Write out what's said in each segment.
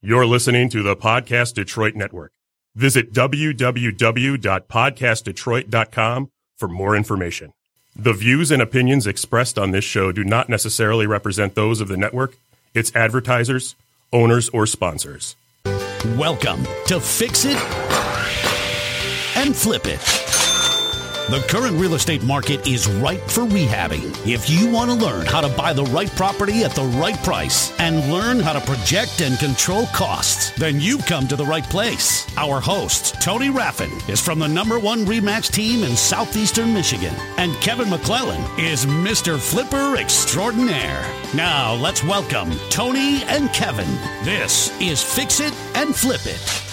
You're listening to the Podcast Detroit Network. Visit www.podcastdetroit.com for more information. The views and opinions expressed on this show do not necessarily represent those of the network, its advertisers, owners, or sponsors. Welcome to Fix It and Flip It. The current real estate market is ripe for rehabbing. If you want to learn how to buy the right property at the right price and learn how to project and control costs, then you've come to the right place. Our host, Tony Raffin, is from the #1 Rematch team in southeastern Michigan. And Kevin McClellan is Mr. Flipper Extraordinaire. Now, let's welcome Tony and Kevin. This is Fix It and Flip It.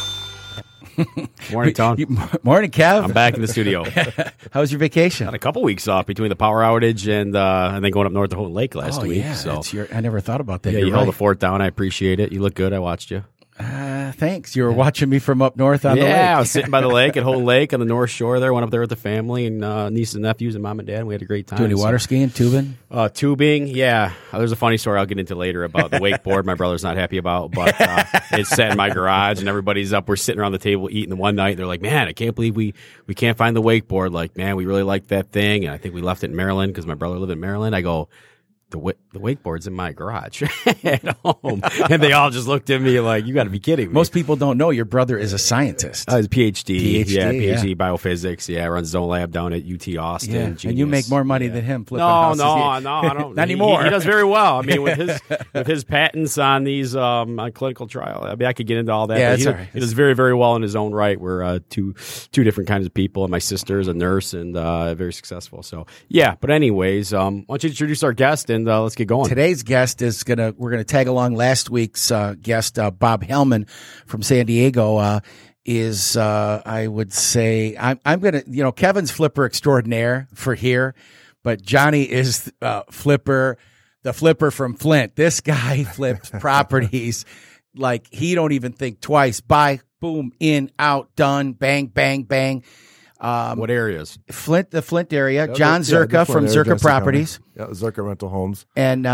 Morning, Tom. Morning, Kev. I'm back in the studio. How was your vacation? Had a couple weeks off between the power outage and then going up north to Houghton Lake last week. Yeah, so I never thought about that. yeah, you held the fort down. I appreciate it. You look good. I watched you. Thanks. You were watching me from up north on the lake. Yeah, I was sitting by the lake at Houghton Lake on the north shore there. Went up there with the family and nieces and nephews and mom and dad. And we had a great time. Do any water skiing, tubing? Tubing, yeah. There's a funny story I'll get into later about the wakeboard my brother's not happy about, but it's sat in my garage and everybody's up. We're sitting around the table eating one night. They're like, man, I can't believe we can't find the wakeboard. Like, man, we really like that thing. And I think we left it in Maryland because my brother lived in Maryland. I go, the wakeboard's in my garage at home. And they all just looked at me like, you got to be kidding me. Most people don't know your brother is a scientist. He's a PhD. PhD, Yeah, biophysics. Yeah, runs his own lab down at UT Austin. Yeah. Genius. And you make more money than him flipping No, houses. I don't. Not anymore. He does very well. I mean, with his patents on these on clinical trial. I mean, I could get into all that. Yeah, but all right. He does very, very well in his own right. We're two different kinds of people. And my sister is a nurse and very successful. So yeah. But anyways, why don't you introduce our guest and let's get going. Today's guest is we're gonna tag along last week's guest, Bob Hellman from San Diego. Is I would say I'm gonna, Kevin's Flipper Extraordinaire for here, but Johnny is the Flipper from Flint. This guy flips properties like he don't even think twice. Buy, boom, in, out, done, bang, bang, bang. What areas? The Flint area. John Zerka from Zerka Properties. Yeah, Zerka Rental Homes. And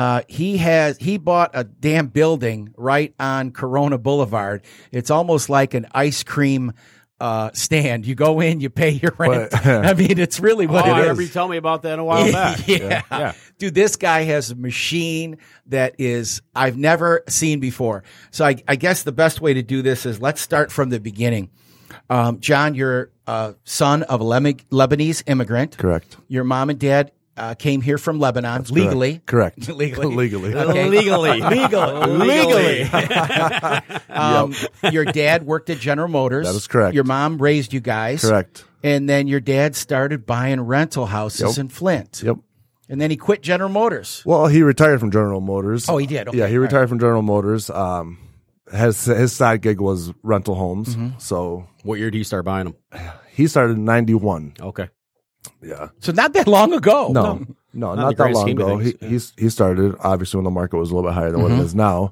he bought a damn building right on Corona Boulevard. It's almost like an ice cream stand. You go in, you pay your rent. I mean, it's really what it I is. remember you telling me about that a while back. Yeah. Dude, this guy has a machine that is I've never seen before. So I guess the best way to do this is let's start from the beginning. John, you're son of a Lebanese immigrant. Correct. Your mom and dad came here from Lebanon legally. Correct. Legally. Okay. Legally. Your dad worked at General Motors. That is correct. Your mom raised you guys. Correct. And then your dad started buying rental houses in Flint. Yep. And then he quit General Motors. Well, he retired from General Motors. Oh, he did? Okay. Yeah, he retired from General Motors. His side gig was rental homes. Mm-hmm. So What year did you start buying them? he started in 91. Okay. Yeah. So not that long ago. No, Not not the that grand long scheme of ago. things, He started, obviously, when the market was a little bit higher than what it is now.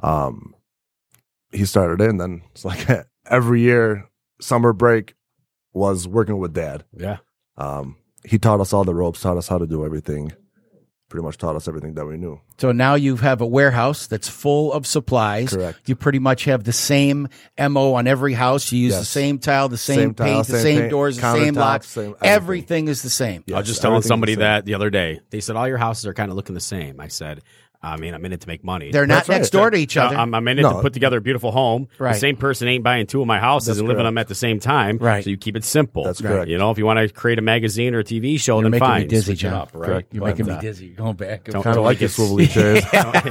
He started it, and then it's like every year, summer break was working with Dad. Yeah. He taught us all the ropes, taught us how to do everything, pretty much taught us everything that we knew. So now you have a warehouse that's full of supplies. Correct. You pretty much have the same MO on every house. You use the same tile, the same paint, the same doors, the same locks. Everything is the same. Yes, I was just telling somebody everything's the same. that the other day. They said, all your houses are kind of looking the same. I said, I'm in it to make money. They're not That's right. next door to each other. I'm in it to put together a beautiful home. Right. The same person ain't buying two of my houses That's and living correct. them at the same time. Right. So you keep it simple. That's correct. You know, if you want to create a magazine or a TV show, You're then making fine. me dizzy, Switch it John. up, right? Correct. You're making me dizzy. You're going back. Don't- Kind of like your it's- swivelly chairs.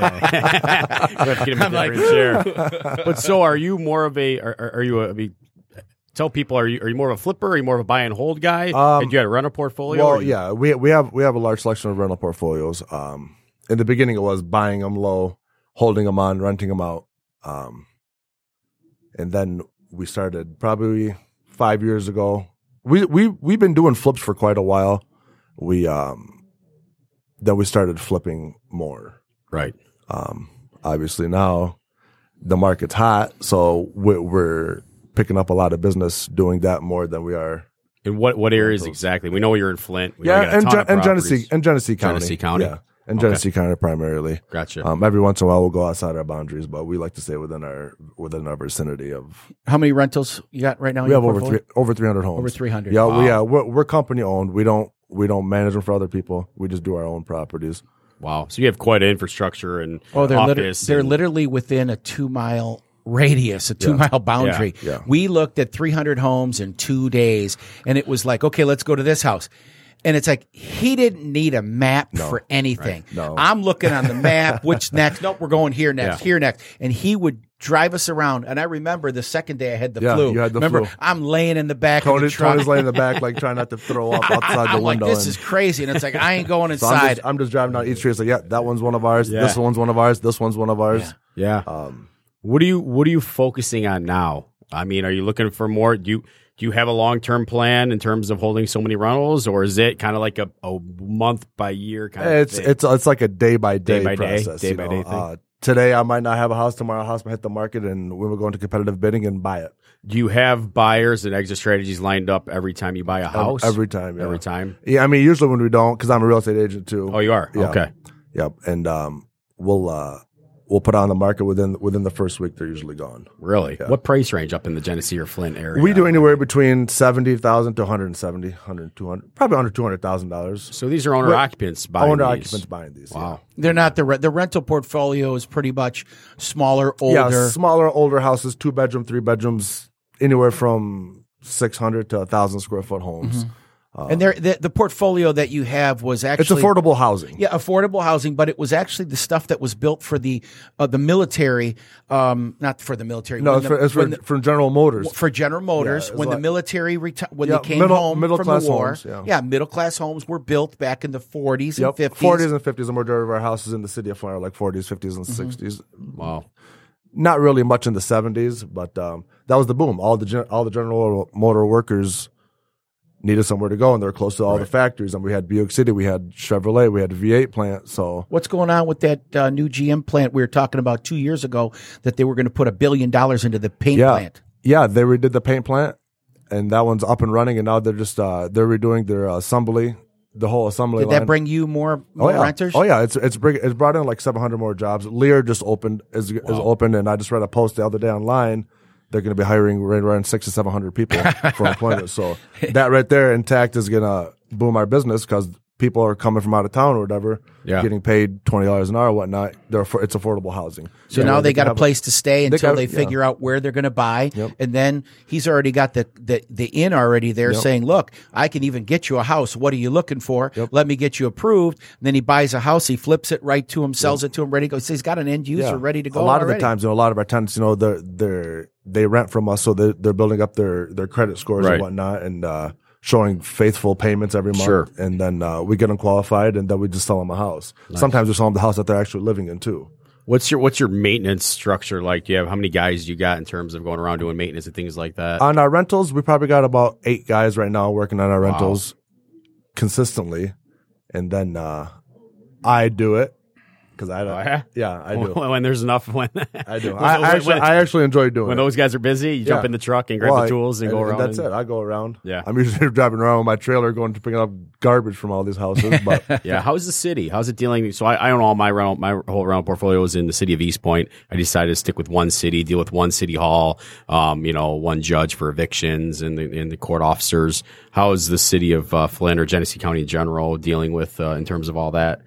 I'm like, chair. But so are you more of a, are you a, tell people, are you more of a flipper? Are you more of a buy and hold guy? And you had a rental portfolio? Well, yeah, we have a large selection of rental portfolios. In the beginning, it was buying them low, holding them on, renting them out, and then we started probably 5 years ago. We've been doing flips for quite a while. Then we started flipping more. Right. Obviously now the market's hot, so we're picking up a lot of business doing that more than we are. In what areas exactly? We know you're in Flint. We know you Yeah, got a ton of and properties. Genesee County. Genesee County. Yeah. In Genesee County primarily. Gotcha. Every once in a while we'll go outside our boundaries, but we like to stay within our vicinity of. How many rentals you got right now? We have over 300 homes. Over 300. Yeah, Wow. we're company owned. We don't manage them for other people. We just do our own properties. Wow. So you have quite an infrastructure and they're office. they're literally within a 2-mile radius, a 2-mile boundary. Yeah. We looked at 300 homes in 2 days, and it was like, okay, let's go to this house. And it's like, he didn't need a map for anything. Right. No. I'm looking on the map, which next? Nope, we're going here next, Yeah. here next. And he would drive us around. And I remember the second day I had the Yeah, flu. you had the remember, flu. I'm laying in the back of the truck. Tony's laying in the back, like trying not to throw up outside the I'm like, window. this is crazy. And it's like, I ain't going So inside. I'm just driving down each street. It's like, yeah, that one's one of ours. Yeah. This one's one of ours. This one's one of ours. Yeah. What are you focusing on now? I mean, are you looking for more? Do you have a long-term plan in terms of holding so many rentals, or is it kind of like a month by year kind of thing? It's like a day by day by day, process. day by day thing. Today I might not have a house. Tomorrow a house might hit the market, and we will go into competitive bidding and buy it. Do you have buyers and exit strategies lined up every time you buy a house? Every time. Yeah. Every time? Yeah, I mean, usually when we don't, because I'm a real estate agent too. Oh, you are? Yeah. Okay. Yep. And we'll put it on the market within the first week. They're usually gone. Really? What price range up in the Genesee or Flint area? We do anywhere between $70,000 to $170,000, $200,000, probably under $200,000. So these are owner occupants buying Owner these. occupants buying these. Wow. They're not the rental portfolio is pretty much smaller, older. Yeah, smaller, older houses, 2-bedroom, 3-bedrooms, anywhere from 600 to 1,000 square foot homes. And the portfolio that you have was It's actually affordable housing. Yeah, affordable housing, but it was actually the stuff that was built for the military, not for the military. No, when it's for General Motors. for General Motors Yeah, it's when the like- military when Yeah, they came middle- home middle from class the war. homes, yeah. Yeah, middle class homes were built back in the 40s Yep. and 50s. 40s and 50s. The majority of our houses in the city of Flint are like 40s, 50s, and 60s. Wow. Not really much in the 70s, but that was the boom. All the General Motor workers needed somewhere to go, and they're close to all the factories. And we had Buick City, we had Chevrolet, we had a V8 plant. So What's going on with that new GM plant we were talking about 2 years ago that they were going to put $1 billion into the paint plant? Yeah, they redid the paint plant, and that one's up and running. And now they're just they're redoing their assembly, the whole assembly Did line. that bring you more yeah. renters? Oh yeah, it's brought in like 700 more jobs. Lear just opened is open, and I just read a post the other day online. They're going to be hiring right around 600 to 700 people for employment. So that right there intact is going to boom our business because people are coming from out of town or whatever, getting paid $20 an hour or whatnot. It's affordable housing. So now they got a place to stay until they got- figure out where they're going to buy. And then he's already got the inn already there saying, look, I can even get you a house. What are you looking for? Let me get you approved. And then he buys a house. He flips it right to him, sells it to him, ready to go. So he's got an end user ready to go. A lot of already. the times, a lot of our tenants, they rent from us, so they're building up their credit scores and whatnot, and showing faithful payments every month. Sure. And then we get them qualified, and then we just sell them a house. Sometimes we sell them the house that they're actually living in too. What's your maintenance structure like? Do you have how many guys you got in terms of going around doing maintenance and things like that? On our rentals, we probably got about 8 guys right now working on our rentals consistently, and then I do it. Because I don't, I do. When there's enough, when I do. I actually enjoy doing when it. those guys are busy, you jump in the truck and grab the tools and go around. That's it. I go around. Yeah. I'm usually driving around with my trailer, going to pick up garbage from all these houses. But Yeah, how's the city? How's it dealing? So I own all my whole rental portfolio is in the city of East Point. I decided to stick with one city, deal with one city hall, one judge for evictions and the court officers. How is the city of Flint or Genesee County in general dealing with in terms of all that?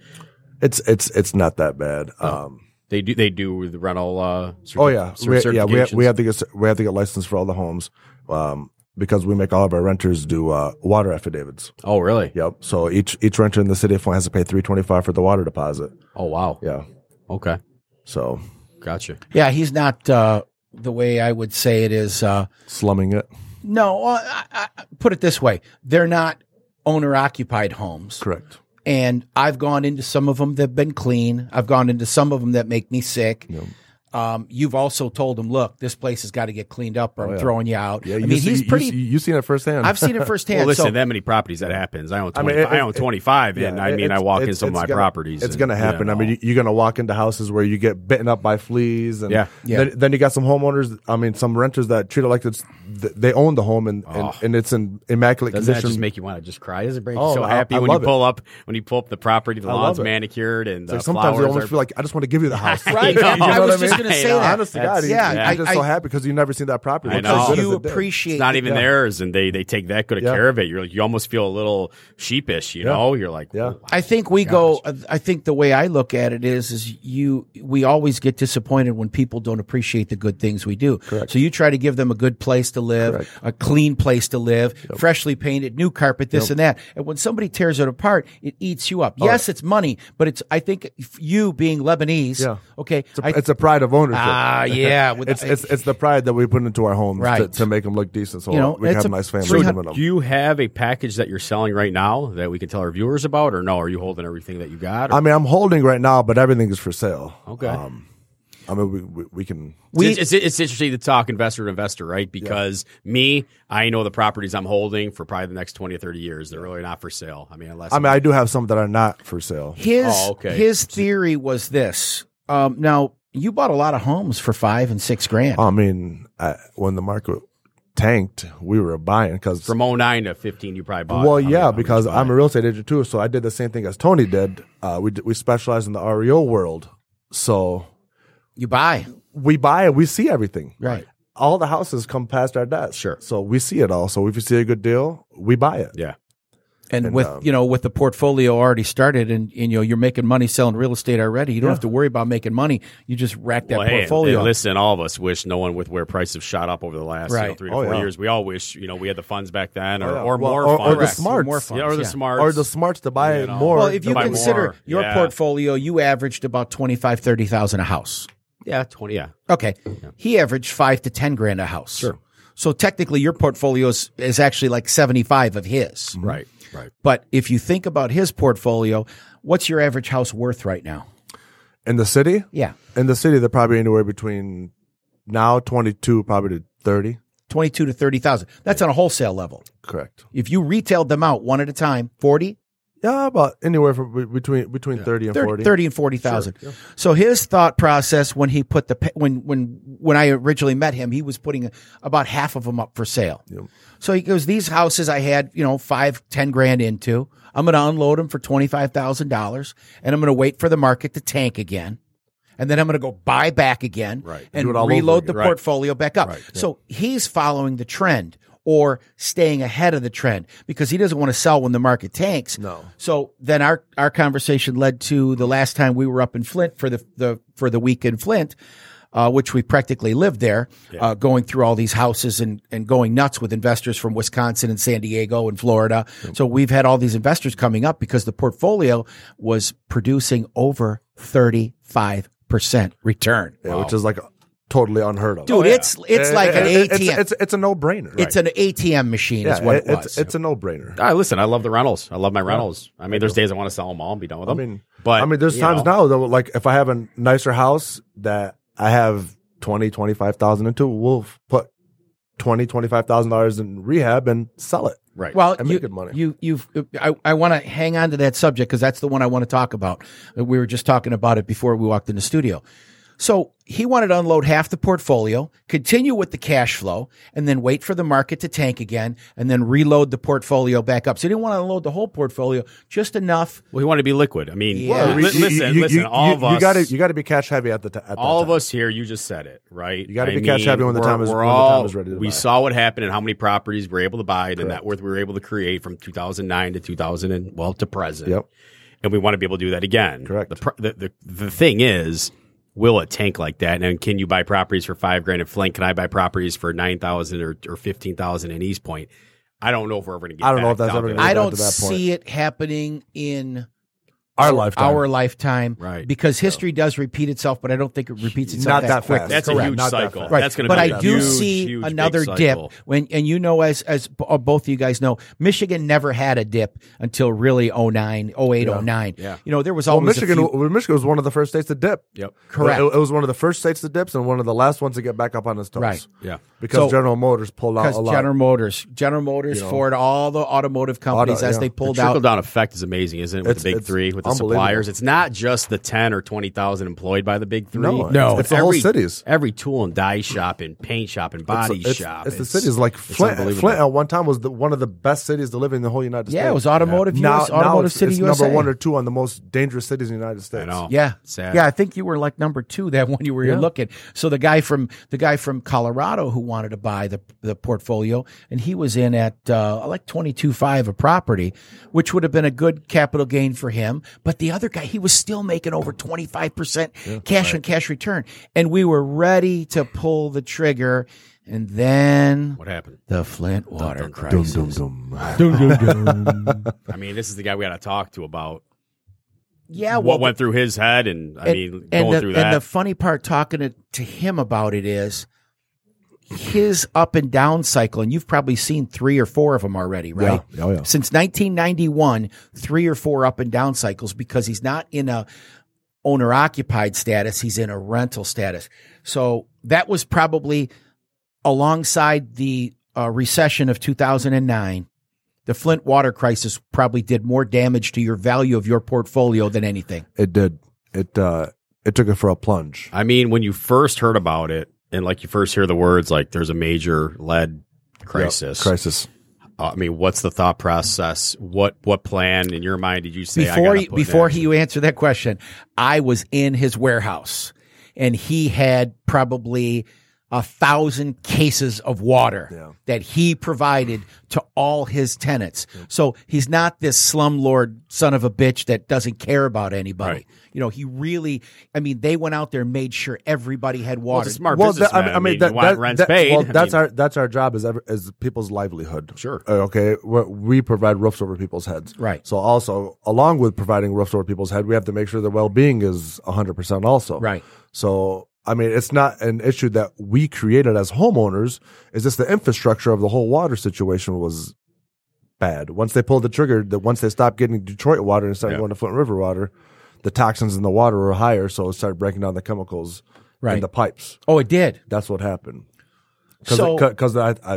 it's not that bad. They do the rental. We have certifications? to get licensed for all the homes. Because we make all of our renters do water affidavits. Oh, really? Yep. So each renter in the city of Flint has to pay $325 for the water deposit. Oh, wow. Yeah. Okay. So Gotcha. Yeah, he's not the way I would say it is. slumming it. No, I put it this way. They're not owner-occupied homes. Correct. And I've gone into some of them that have been clean. I've gone into some of them that make me sick. Yep. you've also told him, look, this place has got to get cleaned up or I'm throwing you out. Yeah, I mean, he's pretty. You've seen it firsthand. I've seen it firsthand. Well, listen, so, that many properties that happens. I own 25, and I walk in some of my properties. It's going to happen. I mean, you're going to walk into houses where you get bitten up by fleas, and Yeah. Then you got some homeowners. I mean, some renters that treat it like they own the home and it's in immaculate Doesn't that condition. just make you want to just cry? Doesn't it make you Oh, so happy I when you love it. pull up the property, the lawn's love it. manicured, and the Like sometimes you flowers almost are feel like I just want to give you the house. Right. You know I what was mean? just going to say that. Honest to God, Yeah, you're just so happy because you've never seen that property. I It's know. as good as You it did. appreciate It's not it. even theirs, and they take that good of care of it. You almost feel a little sheepish, you know. You're like, Yeah. "Oh, I think I think the way I look at it is we always get disappointed when people don't appreciate the good things we do. Correct. So you try to give them a good place to live, Correct. a clean place to live, freshly painted, new carpet, this and that. And when somebody tears it apart, it eats you up. Yes, it's money, but I think you being Lebanese, okay. It's a pride of ownership. Yeah. It's the pride that we put into our homes Right. to make them look decent, so You know, we can it's have a a nice family. 300 living in them. Do you have a package that you're selling right now that we can tell our viewers about, or no? Are you holding everything that you got? Or? I mean, I'm holding right now, but everything is for sale. Okay. I mean, we can. It's interesting to talk investor to investor, right? Because I know the properties I'm holding for probably the next 20 or 30 years. They're really not for sale. I mean, I do have some that are not for sale. His theory was this. Now, you bought a lot of homes for $5,000 and $6,000. I mean, when the market tanked, we were buying because from 09 to 15, you probably bought. Well, yeah, because I'm a real estate agent too, so I did the same thing as Tony did. We specialize in the REO world, so you buy, we buy it, we see everything. Right. All the houses come past our desk, Sure. So we see it all. So if you see a good deal, we buy it. Yeah. And with with the portfolio already started, and you're making money selling real estate already, you don't have to worry about making money. You just rack that portfolio. Hey, listen, all of us wish no one with where prices have shot up over the last 3 to 4 years. We all wish we had the funds back then, or more funds, or the smarts, more funds, or the smarts, or the smarts to buy more. Well, if you consider more. your portfolio, you averaged about $25,000-$30,000 a house. Yeah, 20. Yeah. Okay, he averaged $5,000 to $10,000 a house. Sure. So technically, your portfolio is actually like 75 of his. Right. Right. But if you think about his portfolio, what's your average house worth right now? In the city? Yeah. In the city, they're probably anywhere between now 22 probably to 30. 22 to 30,000. That's on a wholesale level. Correct. If you retailed them out one at a time, 40? Yeah, about anywhere from between 30 and 40. 30 and 40,000. Sure, yeah. So his thought process when he put when I originally met him, he was putting about half of them up for sale. Yep. So he goes, these houses I had, $5-10,000 into, I'm going to unload them for $25,000 and I'm going to wait for the market to tank again. And then I'm going to go buy back again and reload the portfolio back up. Right, so he's following the trend or staying ahead of the trend because he doesn't want to sell when the market tanks. No. So then our conversation led to the last time we were up in Flint for the week in Flint, which we practically lived there, going through all these houses and going nuts with investors from Wisconsin and San Diego and Florida. Yep. So we've had all these investors coming up because the portfolio was producing over 35% return. Yeah, which is like totally unheard of. Dude, it's like an ATM. It's a no-brainer. It's an ATM machine is what it was. It's a no-brainer. Listen, I love the rentals. I love my rentals. I mean, there's days I want to sell them all and be done with them. There's times now though, like if I have a nicer house that I have $20,000-$25,000 into, we'll put $20,000-$25,000 in rehab and sell it. Right. Well, and make good money. I want to hang on to that subject because that's the one I want to talk about. We were just talking about it before we walked in the studio. So he wanted to unload half the portfolio, continue with the cash flow, and then wait for the market to tank again, and then reload the portfolio back up. So he didn't want to unload the whole portfolio, just enough. Well, he wanted to be liquid. I mean, listen, all of us. You got to be cash heavy at the time. All of us here, you just said it, right? You got to be cash heavy when the time is ready to buy. We saw what happened and how many properties we were able to buy and the net worth we were able to create from 2009 to to present. Yep. And we want to be able to do that again. Correct. The thing is, will it tank like that? And can you buy properties for $5,000 in Flint? Can I buy properties for $9,000 or $15,000 in East Point? I don't know if we're ever going to get. I don't know if that's ever going to. I don't see it happening in Our lifetime. Right. Because history does repeat itself, but I don't think it repeats itself Not that quick. fast. That's Correct. a huge Not that cycle. fast. Right. That's going to but be I a do huge, see huge, another big dip cycle. and you know, as both of you guys know, Michigan never had a dip until really 09, 08, 09. Yeah. You know, there was Well, always Michigan was one of the first states to dip. Yep. Correct. It was one of the first states to dip and one of the last ones to get back up on its toes. Right. Yeah. Because So- General Motors pulled out a lot. General Motors, Ford, all the automotive companies as they pulled Trickle out. down effect is amazing, isn't it? With the big It's three, with the unbelievable. suppliers, it's not just the 10 or 20,000 employed by the big three. No, it's the whole cities. Every tool and die shop and paint shop and body shop. It's the cities like Flint. unbelievable. Flint at one time was one of the best cities to live in the whole United States. Yeah, it was automotive US, Now automotive it's, city it's USA. number 1 or 2 on the most dangerous cities in the United States. I know. Yeah, Sad. yeah. I think you were like number 2 that one you were looking. So the guy from Colorado who wanted to buy the portfolio, and he was in at like 22.5 a property, which would have been a good capital gain for him. But the other guy, he was still making over 25% cash on cash return, and we were ready to pull the trigger. And then What happened? the Flint water crisis. I mean, this is the guy we got to talk to about Yeah, what went through his head, and I mean, and going through that. And the funny part, talking to him about it, is his up and down cycle, and you've probably seen 3 or 4 of them already, right? Yeah. Oh, yeah. Since 1991, 3 or 4 up and down cycles, because he's not in a owner occupied status, he's in a rental status. So that was probably alongside the recession of 2009. The Flint water crisis probably did more damage to your value of your portfolio than anything. It did. It took it for a plunge. I mean, when you first heard about it, and like you first hear the words like there's a major lead crisis. Yep. Crisis. I mean, what's the thought process? What plan in your mind did you say? Before you answer that question, I was in his warehouse, and he had probably 1,000 cases of water that he provided to all his tenants. So he's not this slumlord son of a bitch that doesn't care about anybody. Right. You know, he really, I mean, they went out there and made sure everybody had water. Well, it's a smart businessman. I mean, you want rents paid. Well, that's our job as people's livelihood. Sure. Okay. We provide roofs over people's heads. Right. So also, along with providing roofs over people's head, we have to make sure their well-being is 100% also. Right. So, I mean, it's not an issue that we created as homeowners. It's just the infrastructure of the whole water situation was bad. Once they pulled the trigger, once they stopped getting Detroit water and started going to Flint River water, the toxins in the water were higher, so it started breaking down the chemicals in the pipes. Oh, it did. That's what happened. So- Because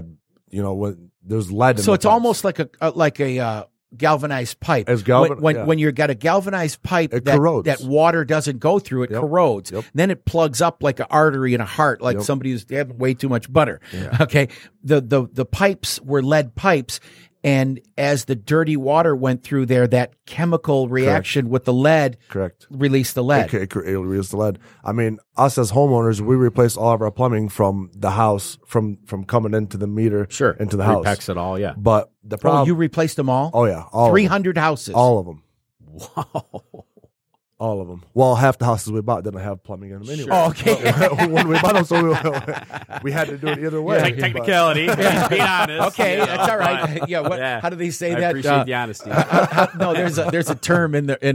when there's lead in So the it's pipes. almost like a galvanized pipe. It's when you got a galvanized pipe It corrodes. that water doesn't go through, it corrodes. Yep. Then it plugs up like an artery in a heart, like somebody who's having way too much butter. Okay, the pipes were lead pipes, and as the dirty water went through there, that chemical reaction with the lead released the lead. It released the lead. I mean, us as homeowners, we replaced all of our plumbing from the house, from coming into the meter, into the house. Repex it all, yeah. But the problem, Oh, you replaced them all? Oh yeah, all 300 houses. All of them. Wow. All of them. Well, half the houses we bought didn't have plumbing in them anyway. Oh, okay. When we bought them, so we had to do it either way. Technicality. He's being honest. Okay, you know, that's all right. but- Yeah, how do they say I that? appreciate the honesty. No, there's a term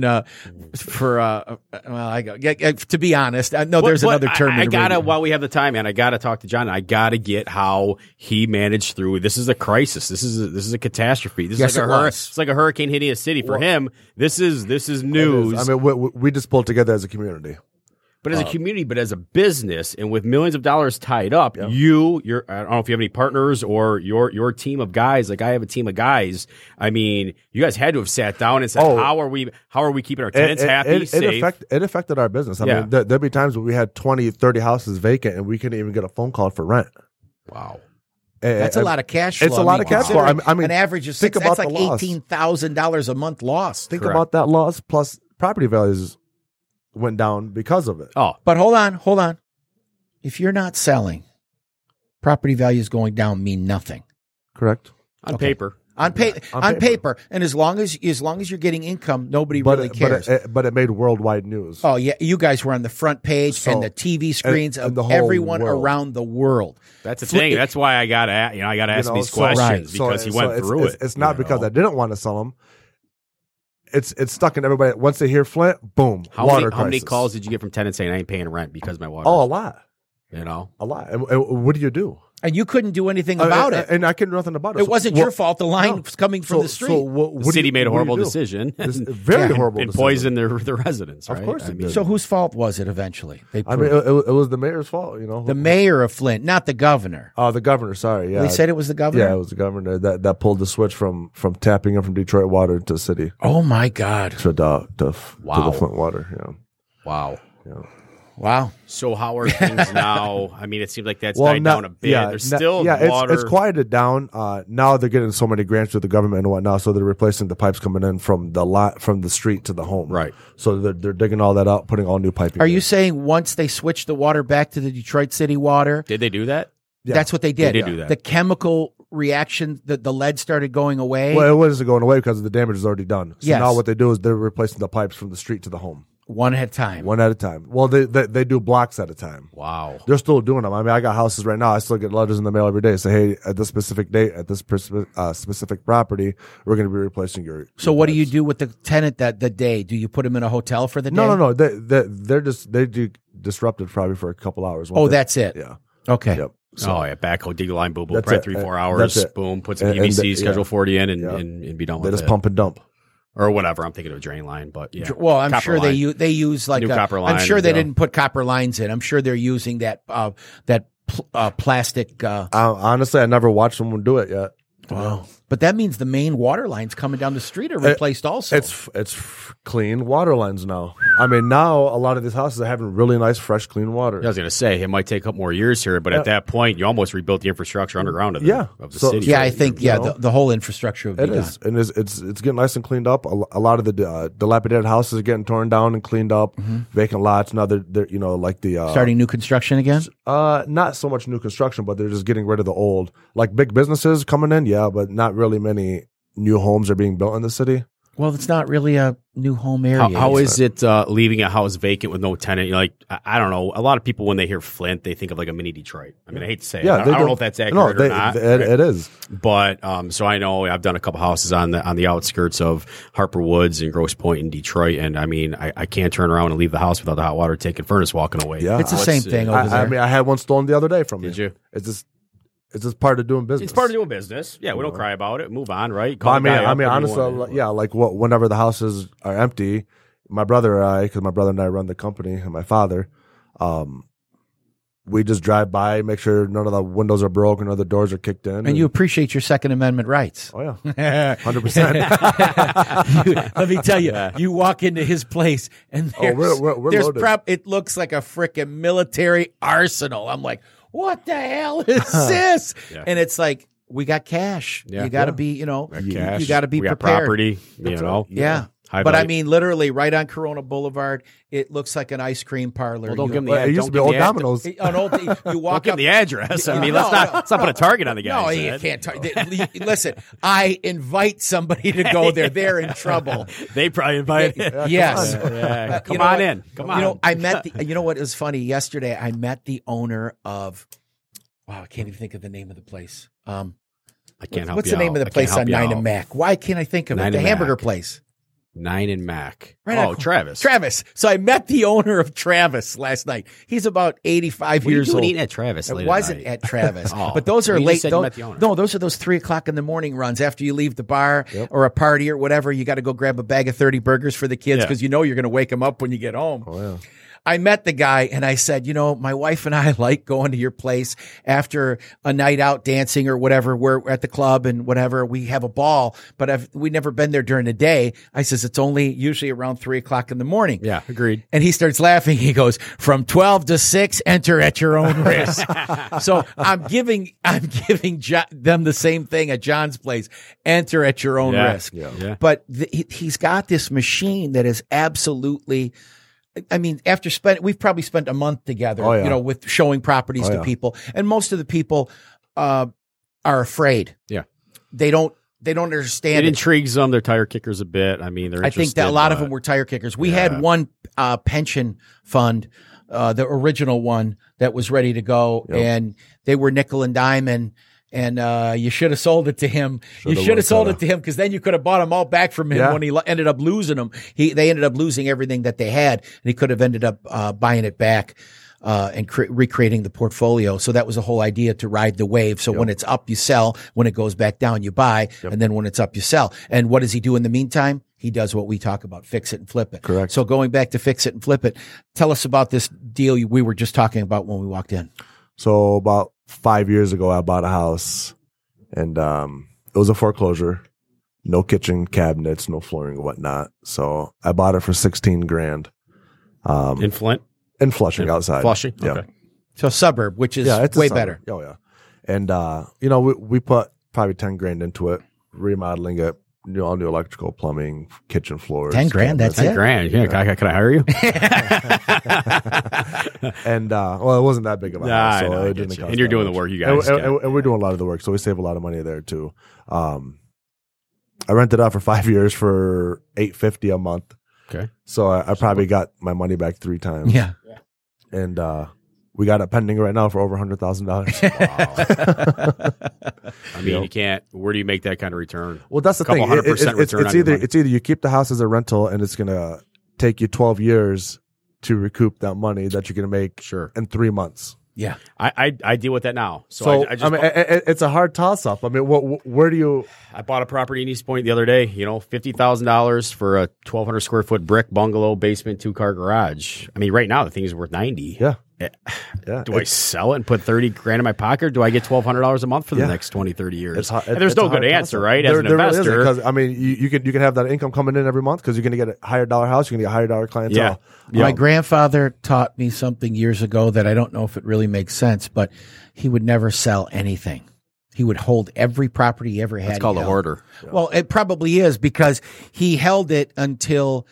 to be honest. No, there's another term. I gotta, while we have the time, man, I gotta talk to John. I gotta get how he managed through. This is a crisis. This is a catastrophe. This Yes, is like it was. it's like a hurricane hitting a city. For him, this is news. I mean, we just pulled together as a community. But as a community, but as a business, and with millions of dollars tied up, you're I don't know if you have any partners or your team of guys. Like I have a team of guys. I mean, you guys had to have sat down and said, how are we keeping our tenants happy, safe? It affected our business. I mean, there'd be times when we had 20, 30 houses vacant and we couldn't even get a phone call for rent. Wow. That's a lot of cash flow. It's a lot of cash flow. I mean, an average of think that's about like the loss. $18,000 a month lost. Think about that loss plus property values went down because of it. Oh, but hold on. If you're not selling, property values going down mean nothing. Correct. on paper. On paper, and as long as you're getting income, nobody really cares. But it made worldwide news. Oh yeah, you guys were on the front page and the TV screens and of the whole everyone world. around the world. That's the thing. That's why I gotta ask these questions because he went through it. It's not because I didn't want to sell them. it's stuck in everybody. Once they hear Flint, boom, How water many crisis. calls did you get from tenants saying I ain't paying rent because my water? Oh, a lot. You know, A lot. And what do you do? And you couldn't do anything about it. And I can do nothing about it. It wasn't your fault. The line was coming from the street. the city made a horrible decision. Very horrible and decision. poisoned the residents. Right? Of course it did. So whose fault was it eventually? They I mean, proved- it was the mayor's fault, you know. the mayor of Flint, not the governor. Oh, the governor. Sorry, yeah. They said it was the governor? Yeah, it was the governor that pulled the switch from tapping in from Detroit water to the city Oh, my God. to the Wow. Flint water. Yeah. Wow. Wow. So how are things now? I mean, it seems like that's died down a bit. There's still water. It's quieted down. Now they're getting so many grants through the government and whatnot, so they're replacing the pipes coming in from the street to the home. Right. So they're digging all that out, putting all new piping. Are in. you saying once they switched the water back to the Detroit City water, Did they do that? Yeah. that's what they did? They did do that. The chemical reaction, the lead started going away. Well, it wasn't going away because the damage is already done. So Yes. now what they do is they're replacing the pipes from the street to the home, one at a time. one at a time. Well, they do blocks at a time. Wow. They're still doing them. I mean, I got houses right now. I still get letters in the mail every day. Say, hey, at this specific date, at this specific property, we're going to be replacing your. So your what do you pipes. do with the tenant the day? Do you put him in a hotel for the day? No. They do disrupted probably for a couple hours. Oh, that's it. Yeah. Okay. Yep. Oh yeah, backhoe, dig the line, boom, boom, That's probably it. 3-4 That's hours, it. boom, put some And PVC, yeah. schedule 40 in, Yeah. and be done They with just it. pump and dump. Or whatever. I'm thinking of a drain line, but yeah. Well, I'm Copper sure line. they use like New copper line I'm sure and they go. didn't put copper lines in. I'm sure they're using that plastic. Honestly, I never watched someone do it yet. Wow. But that means the main water lines coming down the street are replaced also. It's clean water lines now. I mean, now a lot of these houses are having really nice, fresh, clean water. I was going to say it might take a couple more years here, but at that point, you almost rebuilt the infrastructure underground of the city. yeah, I think you know, the whole infrastructure would be It done. is, and it's getting nice and cleaned up. A lot of the dilapidated houses are getting torn down and cleaned up. Vacant lots now they're like the Starting new construction again. not so much new construction, but they're just getting rid of the old. Like big businesses coming in, yeah, but not really many new homes are being built in the city. Well, it's not really a new home area. How is it leaving a house vacant with no tenant? You're like, I don't know. A lot of people, when they hear Flint, they think of like a mini Detroit. I mean, I hate to say it. I don't know if that's accurate or not. It is. But so I know I've done a couple houses on the outskirts of Harper Woods and Grosse Pointe in Detroit, and I mean, I can't turn around and leave the house without the hot water tank and furnace walking away. Yeah. It's the same thing over there. I mean, I had one stolen the other day from me. Did you? It's just part of doing business. It's part of doing business. Yeah, we don't cry about it. Move on, right? But I mean, honestly, yeah, like whenever the houses are empty, my brother and I, because my brother and I run the company, and my father, we just drive by, make sure none of the windows are broken or the doors are kicked in. And you appreciate your Second Amendment rights. Oh yeah, 100%. Let me tell you, you walk into his place and there's, we're loaded. it looks like a frickin' military arsenal. I'm like, what the hell is this? Yeah. And it's like, we got cash. Yeah. You got to be, you Cash. got to be we got prepared. property, you know. Yeah. High But I value. mean, literally, right on Corona Boulevard, it looks like an ice cream parlor. Well, don't You give know- them the It used to be old Domino's. you walk Give up them the address. I mean, No, let's not put a target on the guy. No, you can't. Listen, I invite somebody to go there. They're in trouble. They probably invited. Yes. Come You know on what? in. Come on. You know, I met you know what was funny? Yesterday, I met the owner of, wow, I can't even think of the name of the place. I can't help What's you the name out. of I the can't place help on you 9 out. and Mac? Why can't I think of it? 9 The and hamburger Mac. place. 9 and Mac. Right Oh, on- Travis. Travis. So I met the owner of Travis last night. He's about 85 What are you years doing old. eating at Travis It late wasn't at night? at Travis, Oh. but those are You just late. said you met the owner. No, those are those 3:00 in the morning runs after you leave the bar or a party or whatever. You got to go grab a bag of 30 burgers for the kids Yeah. because you know you're going to wake them up when you get home. Oh yeah. I met the guy and I said, you know, my wife and I like going to your place after a night out dancing or whatever. We're at the club and whatever. We have a ball, but we've never been there during the day. I says, it's only usually around 3:00 in the morning. Yeah, agreed. And he starts laughing. He goes, from 12 to 6, enter at your own risk. So I'm giving them the same thing at John's place. Enter at your own risk. Yeah. But he's got this machine that is absolutely, I mean, we've probably spent a month together, Oh, yeah. with showing properties to yeah. people. And most of the people, are afraid. Yeah. They don't understand It it. intrigues them. They're tire kickers a bit. I mean, they're I think that a interested, lot of but- them were tire kickers. We had one pension fund, the original one that was ready to go, and they were nickel and dime, and And you should have sold it to him. You should have sold it to him because then you could have bought them all back from him when he ended up losing them. They ended up losing everything that they had, and he could have ended up buying it back and recreating the portfolio. So that was the whole idea, to ride the wave. So when it's up, you sell. When it goes back down, you buy. And then when it's up, you sell. And what does he do in the meantime? He does what we talk about, fix it and flip it. Correct. So going back to fix it and flip it, tell us about this deal we were just talking about when we walked in. So about 5 years ago, I bought a house, and it was a foreclosure. No kitchen cabinets, no flooring and whatnot. So I bought it for $16,000. In Flint? In Flushing, outside. Flushing? Yeah. Okay. So suburb, which is it's way a suburb. better. Oh, yeah. And, we put probably $10,000 into it, remodeling it, all new electrical, plumbing, kitchen floors. $10,000, that's it? $10,000. Yeah. Can I hire you? And, it wasn't that big of a house. So I it get didn't you. cost And you're that doing much. the work you guys and we're doing a lot of the work, so we save a lot of money there too. I rented out for 5 years for $850 a month. Okay. So I probably got my money back 3 times. Yeah. And we got it pending right now for over $100,000. I mean, you can't. Where do you make that kind of return? Well, that's the Couple thing. 100% return on your money. It's either you keep the house as a rental and it's gonna take you 12 years to recoup that money that you're gonna make in 3 months. Yeah. I deal with that now. So I just it's a hard toss up. I mean, where do you? I bought a property in East Point the other day. $50,000 for a 1,200 square foot brick bungalow, basement, 2-car garage. I mean, right now the thing is worth $90,000. Yeah. Yeah. Do I sell it and put $30,000 in my pocket? Or do I get $1,200 a month for the next 20, 30 years? There's no good answer, right? As an investor, because I mean, you can have that income coming in every month because you're going to get a higher dollar house, you're going to get a higher dollar clientele. Yeah. My grandfather taught me something years ago that I don't know if it really makes sense, but he would never sell anything. He would hold every property he ever had. It's called a hoarder. Yeah. Well, it probably is because he held it until,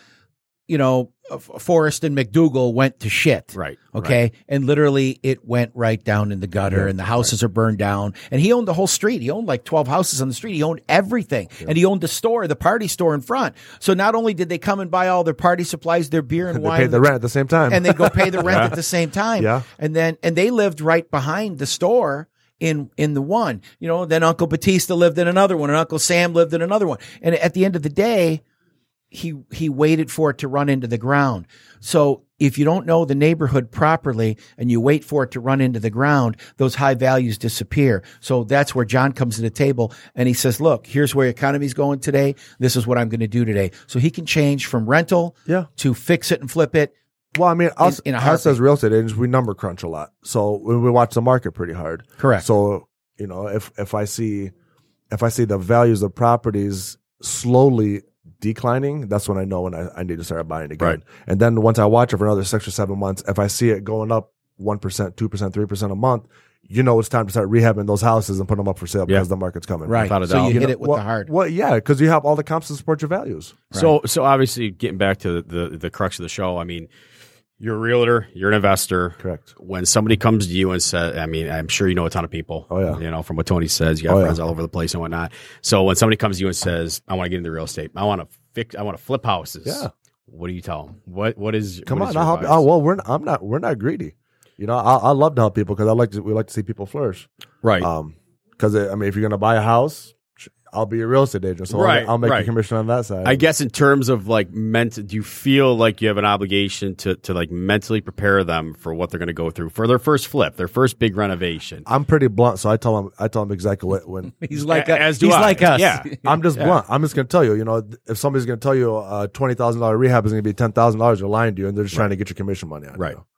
Forrest and McDougal went to shit. Right. Okay. Right. And literally it went right down in the gutter and the houses are burned down. And he owned the whole street. He owned like 12 houses on the street. He owned everything. Yeah. And he owned the store, the party store in front. So not only did they come and buy all their party supplies, their beer and wine. They paid the rent at the same time. And they go pay the rent at the same time. Yeah. And they lived right behind the store in the one, then Uncle Batista lived in another one and Uncle Sam lived in another one. And at the end of the day, he waited for it to run into the ground. So if you don't know the neighborhood properly and you wait for it to run into the ground, those high values disappear. So that's where John comes to the table and he says, look, here's where the economy's going today. This is what I'm going to do today. So he can change from rental to fix it and flip it. Well, I mean, us as real estate agents, we number crunch a lot. So we watch the market pretty hard. Correct. So, if I see the values of properties slowly declining, that's when I know when I need to start buying again. Right. And then once I watch it for another 6 or 7 months, if I see it going up 1%, 2%, 3% a month, it's time to start rehabbing those houses and put them up for sale because the market's coming. Right. So you hit it with the hard. Well, yeah, because you have all the comps to support your values. Right. So obviously getting back to the crux of the show, I mean, you're a realtor, you're an investor. Correct. When somebody comes to you and says, I mean, I'm sure you know a ton of people. Oh, yeah. From what Tony says, you got friends all over the place and whatnot. So when somebody comes to you and says, I want to get into real estate, I want to flip houses. Yeah. What do you tell them? What is? Come what on, is your I'll help. advice? We're not greedy. I love to help people because we like to see people flourish. Right. Because if you're gonna buy a house, I'll be a real estate agent, so I'll make a commission on that side. I guess in terms of do you feel like you have an obligation to like mentally prepare them for what they're going to go through for their first flip, their first big renovation? I'm pretty blunt, so I tell them exactly when he's like us. Yeah, I'm just blunt. I'm just going to tell you. If somebody's going to tell you a $20,000 rehab is going to be $10,000, they're lying to you, and they're just trying to get your commission money on you.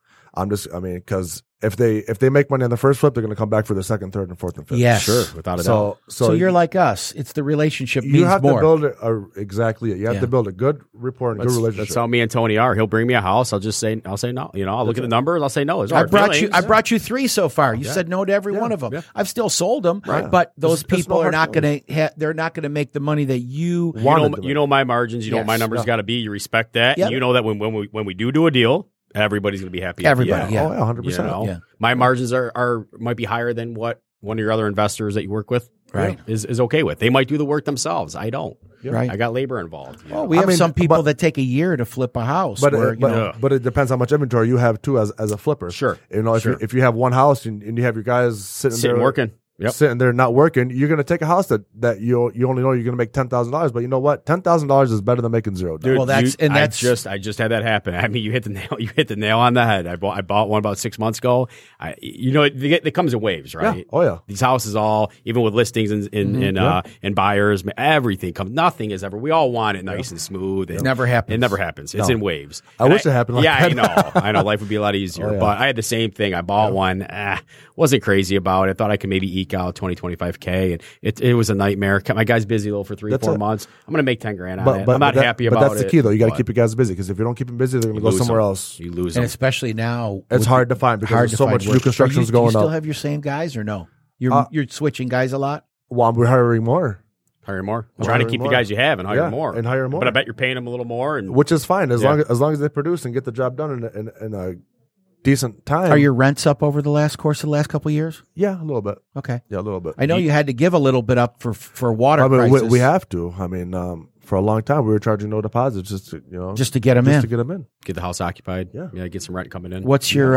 Because if they make money on the first flip, they're going to come back for the second, third, and fourth, and fifth. Yes. Sure, without a doubt. So you're like us. It's the relationship you means have more. to build it exactly. You have to build a good rapport and good relationship. That's how me and Tony are. He'll bring me a house. I'll say no. I'll look at the numbers. I'll say no. I brought you 3 so far. You said no to every one of them. Yeah. I've still sold them, but those people are not going to. They're not going to make the money that you want. You know my margins. You know what my numbers got to be. You respect that. Yep. And you know that when we do a deal, everybody's going to be happy. Everybody, yeah. 100%. My margins might be higher than what one of your other investors that you work with is okay with. They might do the work themselves. I don't. Right. I got labor involved. Well, we have some people that take a year to flip a house. But it depends how much inventory you have too as a flipper. Sure. If you have one house and you have your guys sitting there working. Yep. sitting there not working, you're going to take a house that you only know you're going to make $10,000, but you know what? $10,000 is better than making $0. Dude, Well, that's- I just had that happen. I mean, you hit the nail on the head. I bought one about 6 months ago. It comes in waves, right? Yeah. Oh, yeah. These houses all, even with listings and buyers, everything comes. Nothing is ever. We all want it nice and smooth. It never happens. It never happens. It's in waves. I wish it happened like yeah, that. I know. Life would be a lot easier. Oh, yeah. But I had the same thing. I bought one. Wasn't crazy about it. Thought I could maybe eke out 20, 25K, and it was a nightmare. Kept my guys busy though for 3-4 months. I'm gonna make 10 grand on it. I'm not happy about it. But that's the key though. You got to keep your guys busy, because if you don't keep them busy, they're going to go somewhere else. You lose And them. especially now, It's hard to find because there's so much new construction's Do going you still up. have your same guys or no? You're switching guys a lot? Well, we're hiring more, Hire more. We're Trying to hiring keep more. the guys you have and hire Yeah, more. and hire more. But I bet you're paying them a little more. And which is fine as Yeah. long as they produce and get the job done in a decent time. Are your rents up over the course of the last couple of years? Yeah, a little bit. Okay. Yeah, a little bit. I know you had to give a little bit up for water I mean, prices. we have to. I mean, for a long time we were charging no deposits just to get them in. to get them in. get the house occupied. Yeah. Get some rent coming in. What's your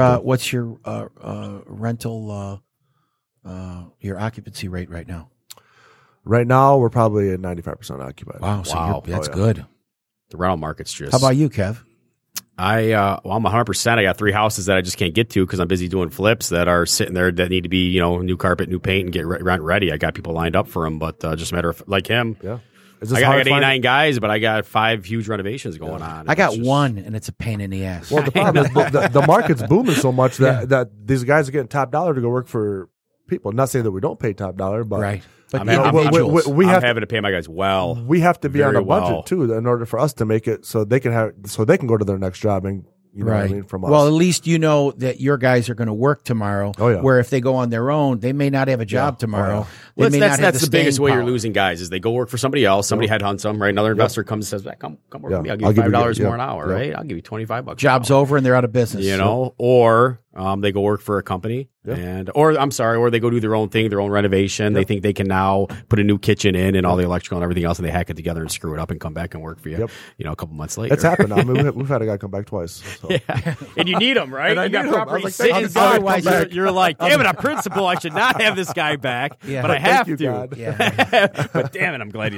rental your occupancy rate right now? Right now we're probably at 95% occupied. Wow, so Wow. that's Oh, yeah. good. The rental market's just. How about you, Kev? I'm 100%. I got 3 houses that I just can't get to because I'm busy doing flips that are sitting there that need to be, new carpet, new paint, and get rent ready. I got people lined up for them, but just a matter of like him. Yeah. Is I this got hard 89 guys, but I got 5 huge renovations going on. I got It's just- one, and it's a pain in the ass. Well, the problem is the market's booming so much that these guys are getting top dollar to go work for people. Not saying that we don't pay top dollar, but right. But I'm the individuals. we I'm have having to pay my guys well. we have to be on Very a budget well. too in order for us to make it so they can go to their next job and you know what I mean from us. Well, at least you know that your guys are going to work tomorrow. Oh, yeah. Where if they go on their own, they may not have a job tomorrow. yeah. They Well, may that's not have the biggest staying way you're power. losing guys is they go work for somebody else. Somebody headhunts them, right? Another investor comes and says, "Come work Yeah. with me. I'll give I'll you give you- $5 yeah, more an hour, yeah. right? I'll give you $25 Job's an hour." over and they're out of business. Or they go work for a company, Yeah. or they go do their own thing, their own renovation. They think they can now put a new kitchen in and all the electrical and everything else, and they hack it together and screw it up and come back and work for you. Yep. A couple months later. It's happened. I mean, we've had a guy come back twice. So. Yeah. And you need them, right? And I You got need 'em. I property was like, sitting thank you, otherwise God. you're like, damn it, on principle, I should not have this guy back, Yeah. but I Thank have you, to. God. Yeah. But damn it, I'm glad he's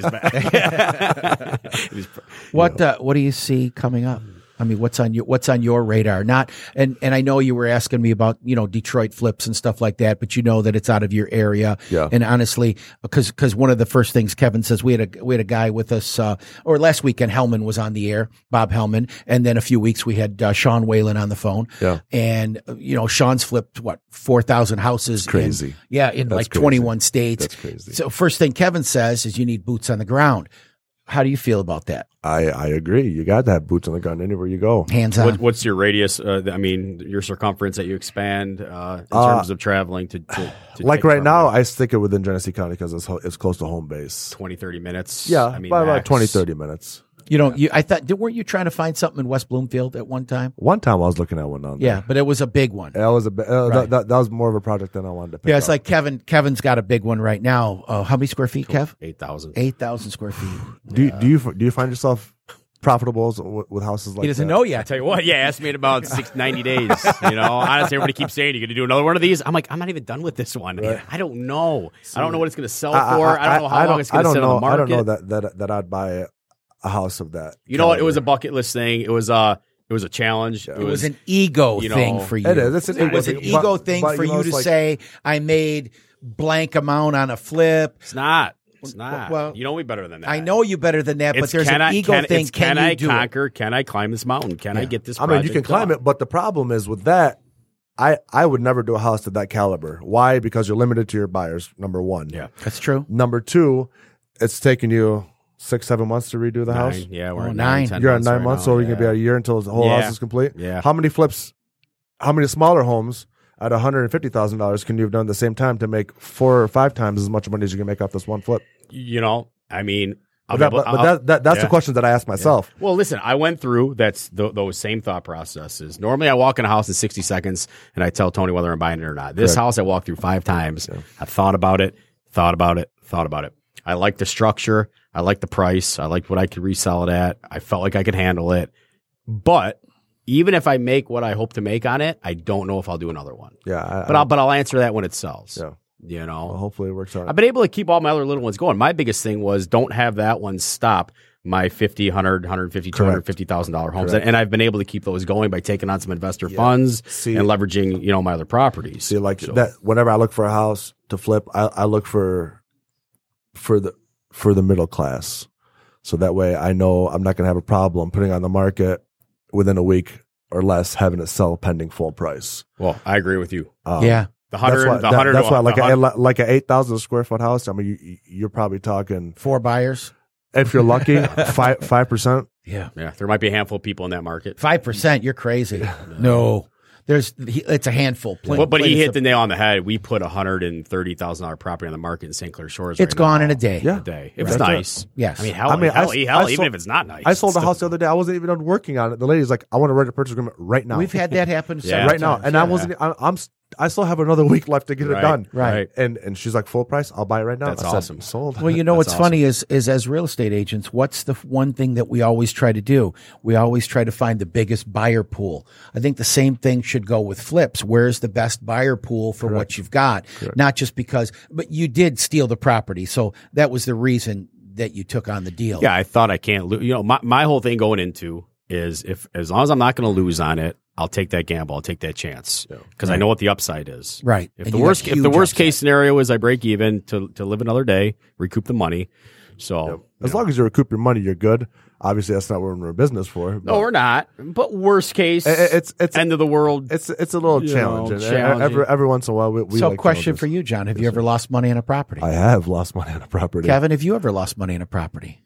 back. What do you see coming up? I mean, what's on your radar? Not and I know you were asking me about Detroit flips and stuff like that, but you know that it's out of your area. Yeah. And honestly, because one of the first things Kevin says, we had a guy with us, or last weekend Hellman was on the air, Bob Hellman, and then a few weeks we had Sean Whalen on the phone. Yeah. And Sean's flipped 4,000 houses. Crazy. In That's like crazy. 21 states. That's crazy. So first thing Kevin says is you need boots on the ground. How do you feel about that? I agree. You got to have boots on the ground anywhere you go. Hands on. What's your radius? Your circumference that you expand in terms of traveling to Like take right now, property? I stick it within Genesee County because it's close to home base. 20, 30 minutes. Yeah, I mean, by about max. 20, 30 minutes. I thought, weren't you trying to find something in West Bloomfield at one time? One time I was looking at one down there. Yeah, but it was a big one. That was Right. that was more of a project than I wanted to pick Yeah, it's up. like Kevin's got a big one right now. How many square feet, Kev? 8,000. 8,000 square feet. Do you find yourself profitable with houses like that? He doesn't know I yet. tell you what, ask me in about 90 days. Honestly, everybody keeps saying you're going to do another one of these. I'm like, I'm not even done with this one. Right. I don't know. I don't know what it's going to sell for. I don't know how long it's I going to don't sit on the know. market. I don't know that I'd buy a house of that. You know what? It was a caliber. bucket list thing. It was a challenge. Yeah. It was an ego thing for you. It is. It's an It was an ego thing, ego but- thing but, for you know, you it's to like- say, I made blank amount on a flip. It's not. It's not. Well, you know me better than that. I know you better than that, but It's there's an ego thing. Can I you do it? conquer? Can I climb this mountain? Can I get this? I mean, you can project climb done? it, but the problem is with that. I would never do a house of that caliber. Why? Because you're limited to your buyers. Number one. Yeah. That's true. Number two, it's taking you 6-7 months to redo the house. 9. Yeah, we're Oh, at 9. 10 You're at months 9 right months, now. so you're gonna be Yeah. a year until the whole Yeah. house is complete. Yeah. How many smaller homes at $150,000 can you have done at the same time to make 4 or 5 times as much money as you can make off this one flip? I mean, That's the yeah. question that I ask myself. Well, listen, I went through those same thought processes. Normally, I walk in a house in 60 seconds and I tell Tony whether I'm buying it or not. This Correct. house I walked through 5 times. I've thought about it. I like the structure. I like the price. I liked what I could resell it at. I felt like I could handle it. But even if I make what I hope to make on it, I don't know if I'll do another one. Yeah, But I'll answer that when it sells. Yeah. Know, Well, hopefully it works out. I've been able to keep all my other little ones going. My biggest thing was don't have that one stop my $50, $100, $150, $250,000 homes. And I've been able to keep those going by taking on some investor funds and leveraging, my other properties. See, that whenever I look for a house to flip, I look for the middle class. So that way I know I'm not going to have a problem putting on the market within a week or less, having it sell pending full price. Well, I agree with you. Yeah. The 100, that's why like an 8,000 square foot house. I mean, you're probably talking 4 buyers. If you're lucky, 5%. Yeah. Yeah. There might be a handful of people in that market. 5%. You're crazy. No. It's a handful. But he hit the nail on the head. We put $130,000 property on the market in St. Clair Shores. It's gone in a day. Yeah. If it's nice. Yes. I mean, hell, even if it's not nice. I sold a house the other day. I wasn't even done working on it. The lady's like, I want to write a purchase agreement right now. We've had that happen right now. And I wasn't, I still have another week left to get it done. Right. And she's like, full price, I'll buy it right now. That's awesome. Sold. Well, what's funny is as real estate agents, what's the one thing that we always try to do? We always try to find the biggest buyer pool. I think the same thing should go with flips. Where's the best buyer pool for what you've got? Not just because, but you did steal the property. So that was the reason that you took on the deal. Yeah, I thought I can't lose. My whole thing going into is as long as I'm not going to lose on it, I'll take that gamble. I'll take that chance because I know what the upside is. Right. If the worst case scenario is I break even to live another day, recoup the money. So as long as you recoup your money, you're good. Obviously, that's not what we're in business for. No, we're not. But worst case, it's end of the world. It's a little challenging. Every once in a while, we So, like question challenges. for you, John: have you ever lost money on a property? I have lost money on a property. Kevin, have you ever lost money on a property?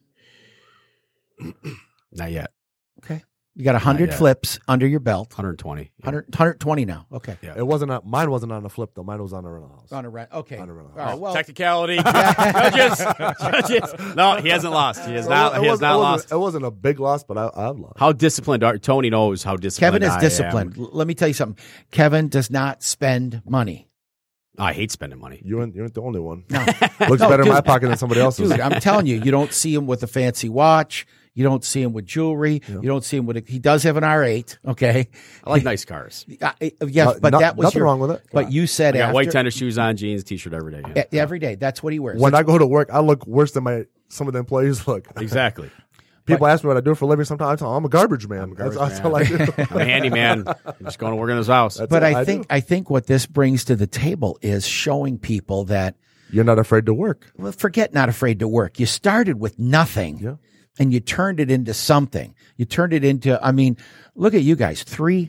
Not yet. Okay. You got 100 flips under your belt. 120. 120 now. Okay. Yeah. Mine wasn't on a flip though. Mine was on a rental house. On a rent. Okay. On a rental All right, well, Technicality. Judges. No, he hasn't lost. He has not lost. It wasn't a big loss, but I've lost. How disciplined are Tony knows how disciplined Kevin is I disciplined. am. Let me tell you something. Kevin does not spend money. I hate spending money. You ain't the only one. No. Looks better in my pocket than somebody else's. Dude, I'm telling you, you don't see him with a fancy watch. You don't see him with jewelry. You don't see him with he does have an R8. Okay. I like nice cars. Yes, but that was nothing wrong with it. But you said I got after, white tennis shoes on, jeans, t-shirt every day. every day. That's what he wears. When I go to work, I look worse than some of the employees look. Exactly. People ask me what I do for a living. Sometimes I tell them I'm a garbage man. That's all I do. I'm a handyman. I'm just going to work in his house. But I think what this brings to the table is showing people that you're not afraid to work. Well, forget not afraid to work. You started with nothing and you turned it into something. You turned it into, look at you guys,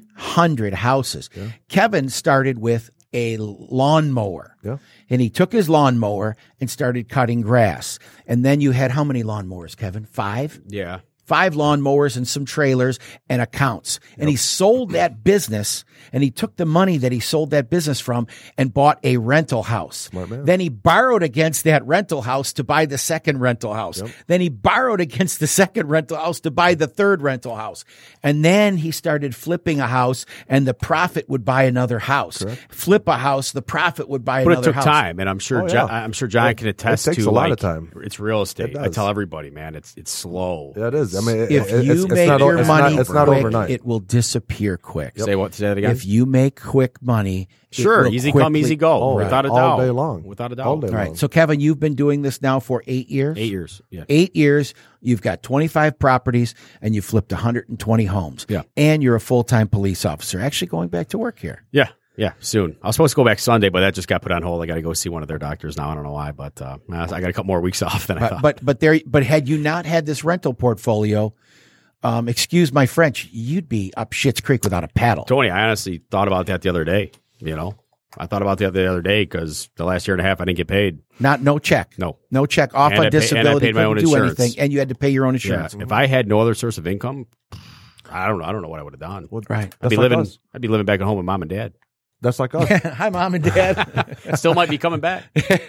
300 houses. Yeah. Kevin started with a lawnmower and he took his lawnmower and started cutting grass. And then you had how many lawnmowers, Kevin? 5? Yeah. 5 lawnmowers and some trailers and accounts. And he sold that business and he took the money that he sold that business from and bought a rental house. Then he borrowed against that rental house to buy the second rental house. Then he borrowed against the second rental house to buy the third rental house. And then he started flipping a house and the profit would buy another house. Flip a house, the profit would buy another house. But it took time, and I'm sure John can attest to. It takes a lot of time. It's real estate. I tell everybody, man, it's slow. Yeah, it is. If you make your money it's not overnight. It will disappear quick. Say that again. If you make quick money, sure, easy come, easy go, without a doubt. All day long. Without a doubt. All day long. Right. So, Kevin, you've been doing this now for 8 years? 8 years, yeah. 8 years. You've got 25 properties, and you flipped 120 homes. Yeah. And you're a full-time police officer, actually going back to work here. Yeah. Yeah, soon. I was supposed to go back Sunday, but that just got put on hold. I got to go see one of their doctors now. I don't know why, but I got a couple more weeks off than I thought. But had you not had this rental portfolio, excuse my French, you'd be up Schitt's Creek without a paddle. Tony, I honestly thought about that the other day. I thought about that the other day because the last year and a half I didn't get paid. No check. No check. Off on disability. I paid my own couldn't do insurance. anything, and you had to pay your own insurance. Yeah. If I had no other source of income, I don't know what I would have done. Right. I'd be living back at home with mom and dad. That's like us. Hi, Mom and Dad. Still might be coming back.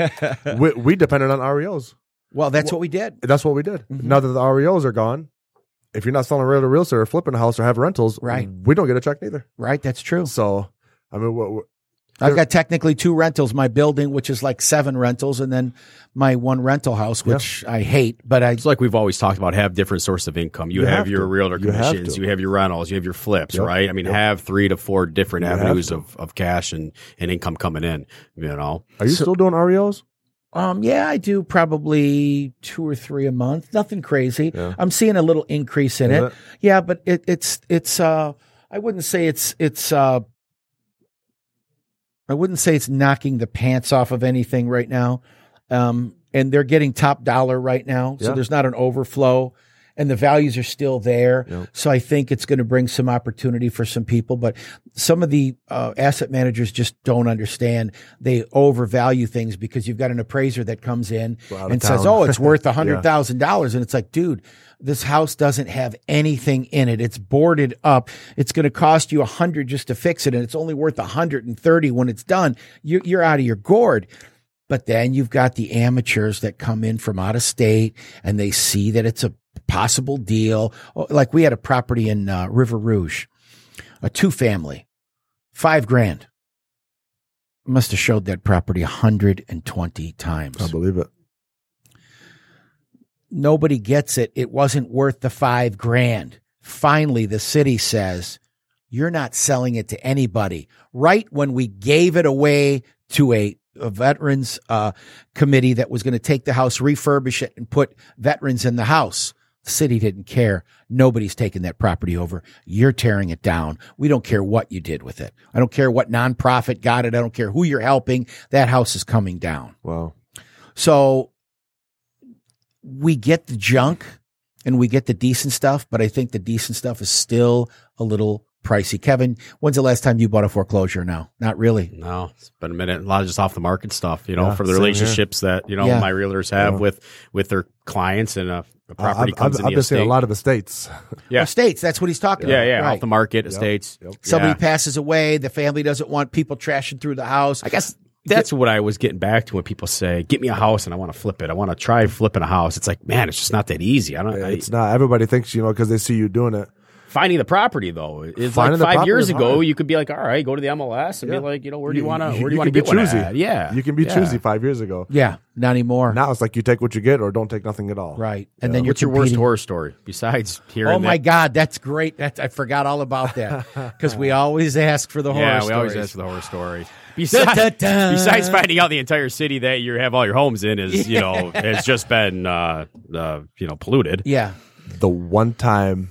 we depended on REOs. Well, that's what we did. That's what we did. Mm-hmm. Now that the REOs are gone, if you're not selling real estate or flipping a house or having rentals, right, we don't get a check either. Right, that's true. So, I've got technically 2 rentals, my building, which is like 7 rentals, and then my 1 rental house, which I hate, but It's like we've always talked about, have different sources of income. You have your realtor commissions, you have your rentals, you have your flips, right? I mean, have 3 to 4 different avenues of cash and income coming in, Are you still doing REOs? Yeah, I do probably 2 or 3 a month. Nothing crazy. Yeah. I'm seeing a little increase in it. Yeah, but it's I wouldn't say I wouldn't say it's knocking the pants off of anything right now. And they're getting top dollar right now. So there's not an overflow and the values are still there. Yep. So I think it's going to bring some opportunity for some people, but some of the asset managers just don't understand. They overvalue things because you've got an appraiser that comes in and says, oh, it's worth $100,000. And it's like, dude, this house doesn't have anything in it. It's boarded up. It's going to cost you $100 just to fix it. And it's only worth $130 when it's done. You're out of your gourd. But then you've got the amateurs that come in from out of state and they see that it's a possible deal. Like we had a property in River Rouge, a 2-family, $5,000. Must have showed that property 120 times. I believe it. Nobody gets it. It wasn't worth the $5,000. Finally, the city says, you're not selling it to anybody. Right when we gave it away to a veterans committee that was going to take the house, refurbish it, and put veterans in the house. The city didn't care. Nobody's taking that property over. You're tearing it down. We don't care what you did with it. I don't care what nonprofit got it. I don't care who you're helping. That house is coming down. Wow. So we get the junk and we get the decent stuff, but I think the decent stuff is still a little pricey. Kevin, when's the last time you bought a foreclosure now? Not really. No, it's been a minute. A lot of just off the market stuff, for the relationships that, my realtors have with their clients and a property comes in the estate. I've been seeing a lot of estates. Estates. That's what he's talking about. Yeah. Right. Off the market estates. Yep. Somebody passes away. The family doesn't want people trashing through the house. I guess that's what I was getting back to when people say, get me a house and I want to flip it. I want to try flipping a house. It's like, man, it's just not that easy. It's not. Everybody thinks, because they see you doing it. Finding the property though, it's like 5 years ago. You could be like, all right, go to the MLS and be like, where do you want to get one at? Yeah, you can be choosy 5 years ago. Yeah, not anymore. Now it's like you take what you get or don't take nothing at all. Right, and then what's your worst horror story besides hearing? Oh my God, that's great. I forgot all about that because we always ask for the horror. Yeah, we always ask for the horror story. Besides finding out the entire city that you have all your homes in is has just been polluted. Yeah, the one time.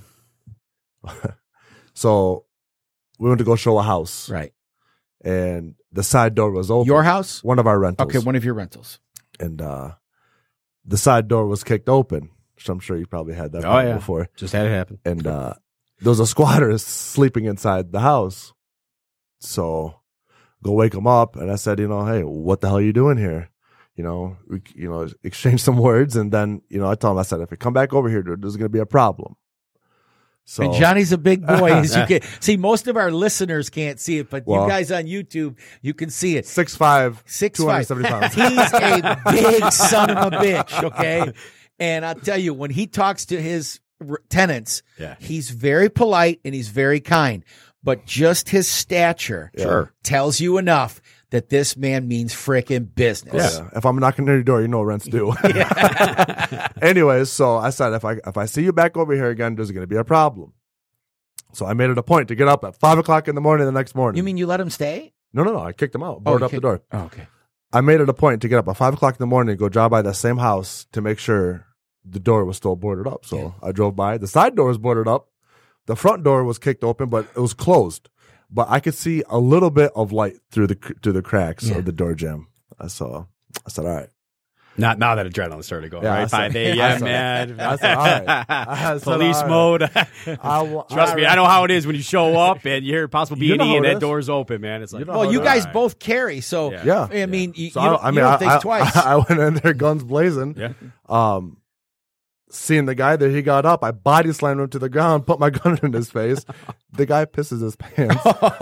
So we went to go show a house. Right. And the side door was open. Your house? One of our rentals. Okay, one of your rentals. And the side door was kicked open. Which I'm sure you probably had that before. Just had it happen. And there was a squatter sleeping inside the house. So go wake him up. And I said, hey, what the hell are you doing here? We exchange some words. And then, I told him, I said, if you come back over here, there's going to be a problem. So, and Johnny's a big boy. As you can see, most of our listeners can't see it, but you guys on YouTube, you can see it. 6'5", 270 pounds. He's a big son of a bitch, okay? And I'll tell you, when he talks to his tenants, he's very polite and he's very kind, but just his stature tells you enough that this man means frickin' business. Yeah. If I'm knocking on your door, rent's due. Anyways, so I said, if I see you back over here again, there's going to be a problem. So I made it a point to get up at 5 o'clock in the morning the next morning. You mean you let him stay? No. I kicked him out, boarded up the door. Oh, okay. I made it a point to get up at 5 o'clock in the morning and go drive by that same house to make sure the door was still boarded up. So I drove by. The side door was boarded up. The front door was kicked open, but it was closed. But I could see a little bit of light through the cracks of the door jamb. I said, all right. Not now that adrenaline started going, right? 5 a.m., man. I said, all right. Police mode. Trust me, I know how it is when you show up and you hear possible B&E and that door's open, man. It's like, you guys both carry, so I mean, you don't think twice. I went in there guns blazing. Yeah. Seeing the guy there, he got up. I body slammed him to the ground, put my gun in his face. The guy pisses his pants.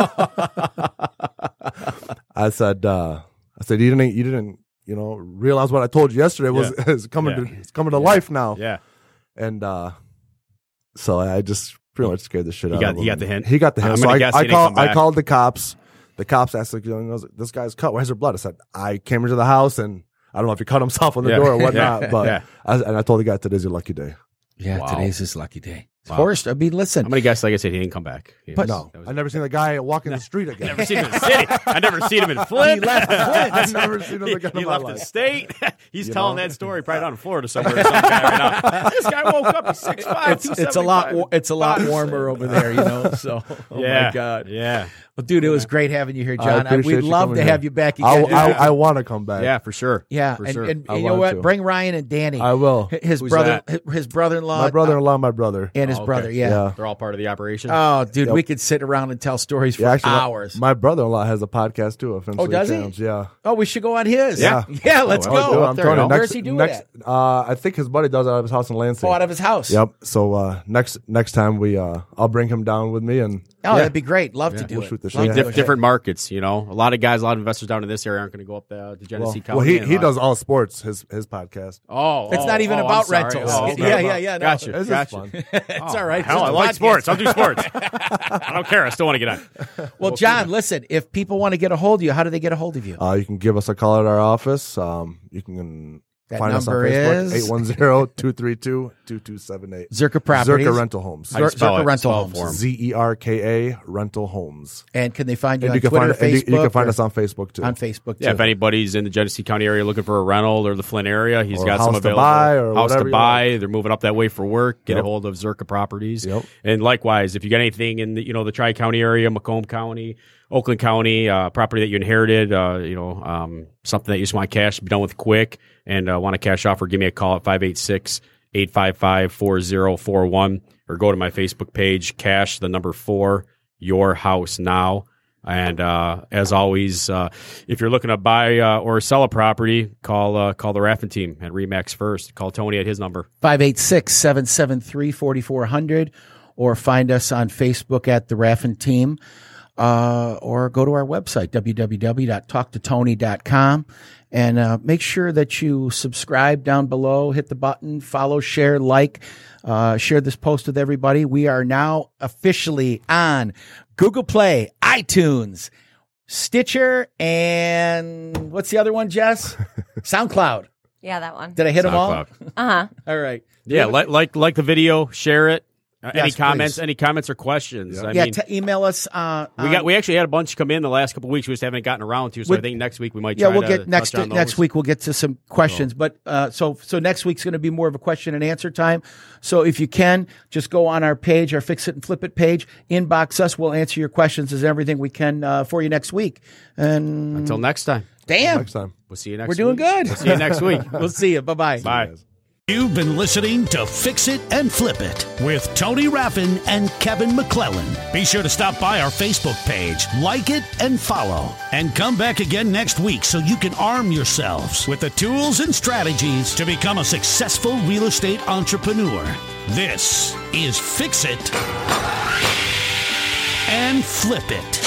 I said, you didn't, realize what I told you yesterday is coming to life now. Yeah. And so I just pretty much scared the shit out of him. He got the hint. He got the hint. So I called the cops. the cops asked, like, this guy's cut. Where's your blood? I said, I came into the house and I don't know if he cut himself on the door or whatnot, but I told the guy today's your lucky day. Yeah, today's his lucky day. Horst, I mean, listen. I'm going to guess, like I said, he didn't come back. But no, I've never seen the guy walking the street again. I've never seen him in the city. I've never seen him in Flint. He left Flint. I've never seen him again He in my left life. the state. He's telling that story probably down in Florida somewhere or some guy right now. This guy woke up, he's 6'5", It's a lot warmer over there, So, my God. Yeah. Well, dude, it was great having you here, John. appreciate We'd you love coming to here. have you back again. I want to come back. Yeah, for sure. Yeah, For and, sure. and I you know want what? to. Bring Ryan and Danny. I will. His Who's brother, that? his brother-in-law, My brother-in-law, my brother. and his Oh, okay. brother. Yeah. They're all part of the operation. Oh, dude, Yep. we could sit around and tell stories for Yeah, actually, hours. My brother-in-law has a podcast too. Oh, does he? Yeah. Oh, we should go on his. Yeah. Yeah. Let's Oh, go. well, I'm there telling you you, go. Where's he doing it? I think his buddy does it out of his house in Lansing. Oh, out of his house. Yep. So next time I'll bring him down with me and Oh, that'd be great. Love to do we'll it. shoot the Love shit. to do it. Different markets, A lot of guys, a lot of investors down in this area aren't going to go up to Genesee County. Well, he and, does all sports. His podcast. It's not even about rentals. Oh, okay. Yeah. No. Gotcha. This is Gotcha. fun. It's all right. Hell, It's I just a like podcast. sports. I'll do sports. I don't care. I still want to get on. Well, John, listen, if people want to get a hold of you, how do they get a hold of you? You can give us a call at our office. You can That find us on number Facebook. is? 810-232-2278. Zerka Properties. Zerka Rental Homes. How do you spell Zerka it? Rental Spell it Homes. for 'em. ZERKA Rental Homes. And can they find you And on you can Twitter, find Facebook? you can find or- us on Facebook too. on Facebook, too. Yeah, if anybody's in the Genesee County area looking for a rental or the Flint area, he's Or got house some to available. buy or house whatever to you buy. They're moving up that way for work. Get a Yep. hold of Zerka Properties. Yep. And likewise, if you got anything in the Tri-County area, Macomb County, Oakland County, property that you inherited, something that you just want cash to be done with quick and want a cash offer, give me a call at 586-855-4041 or go to my Facebook page, Cash, the number 4, Your House Now. And as always, if you're looking to buy or sell a property, call the Raffin team at Remax First. Call Tony at his number. 586-773-4400 or find us on Facebook at the Raffin Team or go to our website, www.talktotony.com, and make sure that you subscribe down below, hit the button, follow, share, like, share this post with everybody. We are now officially on Google Play, iTunes, Stitcher, and what's the other one, Jess? SoundCloud. Yeah, that one. Did I hit them all? SoundCloud. All right. Yeah, like the video, share it. Any Yes, comments? please. Any comments or questions? I Yeah, mean, email us. we actually had a bunch come in the last couple of weeks. We just haven't gotten around to. So I think next week we might. Try we'll to get next touch on next those. week. We'll get to some questions, but so next week's going to be more of a question and answer time. So if you can, just go on our page, our Fix It and Flip It page, inbox us. We'll answer your questions as everything we can for you next week. And Until next time, damn, Next time. we'll see you next. we're doing week. good. We'll see you next week. We'll see you. Bye-bye. Bye. You've been listening to Fix It and Flip It with Tony Raffin and Kevin McClellan. Be sure to stop by our Facebook page, like it, and follow. And come back again next week so you can arm yourselves with the tools and strategies to become a successful real estate entrepreneur. This is Fix It and Flip It.